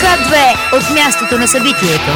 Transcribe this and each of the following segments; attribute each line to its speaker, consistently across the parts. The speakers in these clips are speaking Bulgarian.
Speaker 1: К2 от мястото на събитието.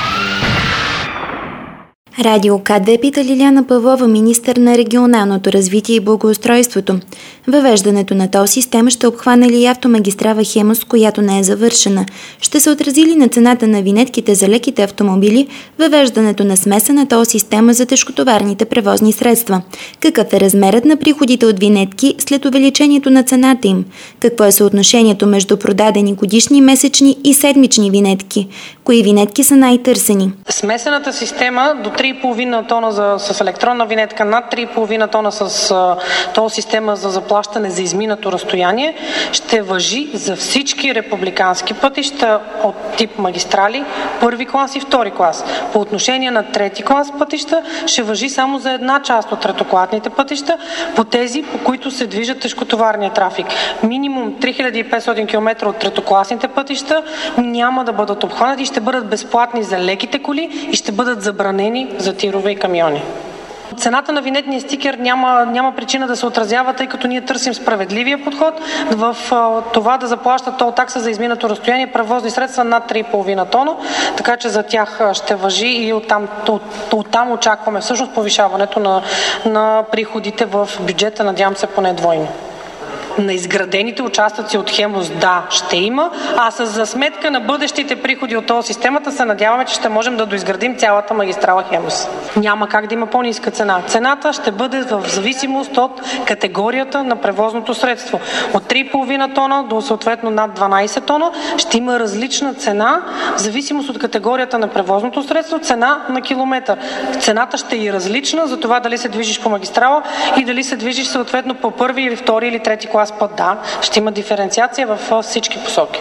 Speaker 2: Радио К2 пита Лиляна Павлова, министър на регионалното развитие и благоустройството. Въвеждането на тол система ще обхване ли автомагистрала Хемус, която не е завършена? Ще се отрази ли на цената на винетките за леките автомобили въвеждането на смесена тол система за тежкотоварните превозни средства? Какъв е размерът на приходите от винетки след увеличението на цената им? Какво е съотношението между продадени годишни, месечни и седмични винетки? Кои винетки са най-търсени?
Speaker 3: Смесената система до 3,5 тона с електронна винетка, над 3,5 тона с тол система за заплащане за изминато разстояние ще важи за всички републикански пътища от тип магистрали, първи клас и втори клас. По отношение на трети клас пътища ще важи само за една част от третокласните пътища, по тези, по които се движат тежкотоварния трафик. Минимум 3500 км от третокласните пътища няма да бъдат обхванати и ще бъдат безплатни за леките коли и ще бъдат забранени за тирове и камиони. Цената на винетния стикер няма причина да се отразява, тъй като ние търсим справедливия подход в това да заплащат тол такса за изминато разстояние превозни средства над 3,5 тона, така че за тях ще важи и оттам очакваме всъщност повишаването на приходите в бюджета, надявам се поне двойно. На изградените участъци от Хемус ще има, а за сметка на бъдещите приходи от тол системата се надяваме, че ще можем да доизградим цялата магистрала Хемус. Няма как да има по-ниска цена. Цената ще бъде в зависимост от категорията на превозното средство. От 3,5 тона до съответно над 12 тона ще има различна цена в зависимост от категорията на превозното средство, цена на километър. Цената ще е различна за това дали се движиш по магистрала и дали се движиш съответно по първи или втори или трети клас път. Ще има диференциация във всички посоки.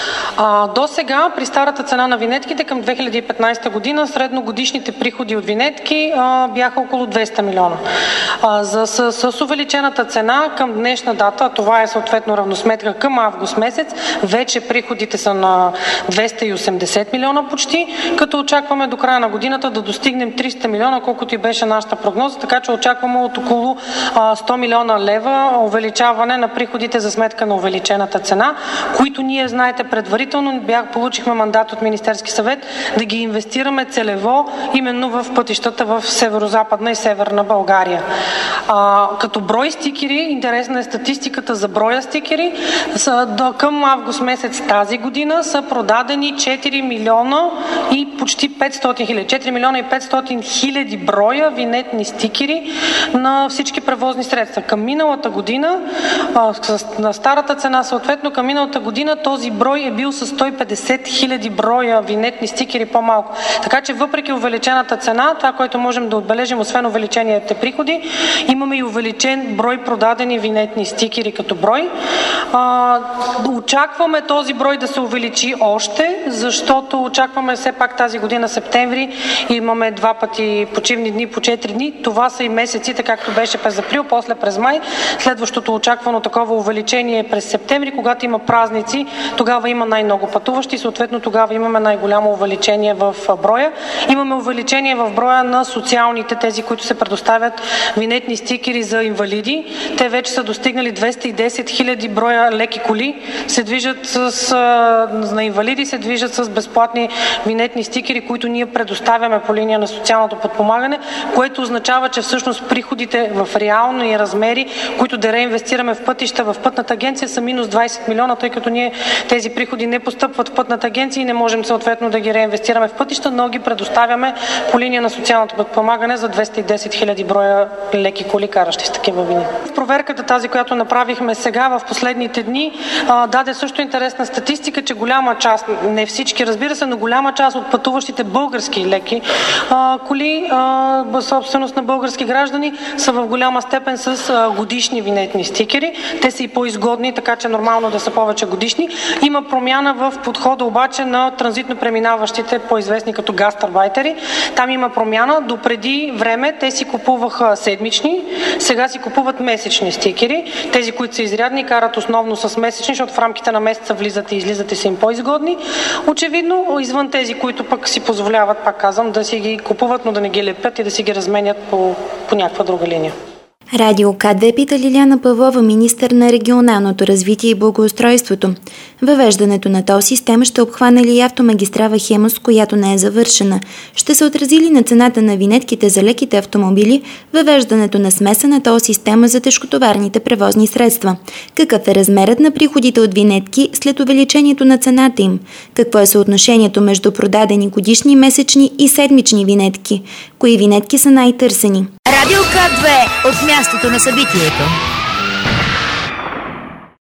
Speaker 3: До сега при старата цена на винетките към 2015 година средногодишните приходи от винетки бяха около 200 милиона. С увеличената цена към днешна дата, това е съответно равносметка към август месец, вече приходите са на 280 милиона почти, като очакваме до края на годината да достигнем 300 милиона, колкото и беше нашата прогноза, така че очакваме от около 100 милиона лева увеличаване на приходите за сметка на увеличената цена, които ние, знаете, предварително получихме мандат от Министерски съвет да ги инвестираме целево именно в пътищата в северо-западна и северна България. Като брой стикери, интересна е статистиката за броя стикери, към август месец тази година са продадени 4 милиона и почти 500 хиляди. 4 милиона и 500 хиляди броя винетни стикери на всички превозни средства. Към миналата година, на старата цена съответно, към миналата година този брой е бил с 150 хиляди броя винетни стикери по-малко. Така че въпреки увеличената цена, това, което можем да отбележим, освен увеличените приходи, имаме и увеличен брой продадени винетни стикери като брой. Очакваме този брой да се увеличи още, защото очакваме все пак тази година септември имаме 2 пъти почивни дни по 4 дни. Това са и месеците, както беше през април, после през май. Следващото очаквано такова увеличение е през септември, когато има празници, тогава има най-много пътуващи, съответно тогава имаме най-голямо увеличение в броя. Имаме увеличение в броя на социалните, тези, които се предоставят винетни стикери за инвалиди. Те вече са достигнали 210 хиляди броя леки коли, се движат на инвалиди, се движат с безплатни винетни стикери, които ние предоставяме по линия на социалното подпомагане, което означава, че всъщност приходите в реални размери, които да реинвестираме в пътища, в пътната агенция са минус 20 милиона, тъй като ние тези приходи не постъпват в пътната агенция и не можем съответно да ги реинвестираме в пътища, но ги предоставяме по линия на социалното подпомагане за 210 хиляди броя леки коли, каращи с такива вини. В проверката тази, която направихме сега в последните дни, даде също интересна статистика, че голяма част, не всички разбира се, но голяма част от пътуващите български леки коли, собственост на български граждани, са в голяма степен с годишни винетни стикери. Те са и по-изгодни, така че нормално да са повече годишни. Има промяна в подхода обаче на транзитно преминаващите, по-известни като гастарбайтери. Там има промяна. Допреди време те си купуваха седмични, сега си купуват месечни стикери. Тези, които са изрядни, карат основно с месечни, защото в рамките на месеца влизат и излизат и са им по-изгодни. Очевидно, извън тези, които пък си позволяват, пак казвам, да си ги купуват, но да не ги лепят и да си ги разменят по някаква друга линия.
Speaker 2: Радио КД пита Лиляна Павлова, министър на регионалното развитие и благоустройството. Въвеждането на тол система ще обхване ли автомагистрала Хемус, която не е завършена? Ще се отрази ли на цената на винетките за леките автомобили въвеждането на смесена тол система за тежкотоварните превозни средства? Какъв е размерът на приходите от винетки след увеличението на цената им? Какво е съотношението между продадени годишни, месечни и седмични винетки? Кои винетки са най-търсени?
Speaker 1: Радио К2 от мястото на събитието.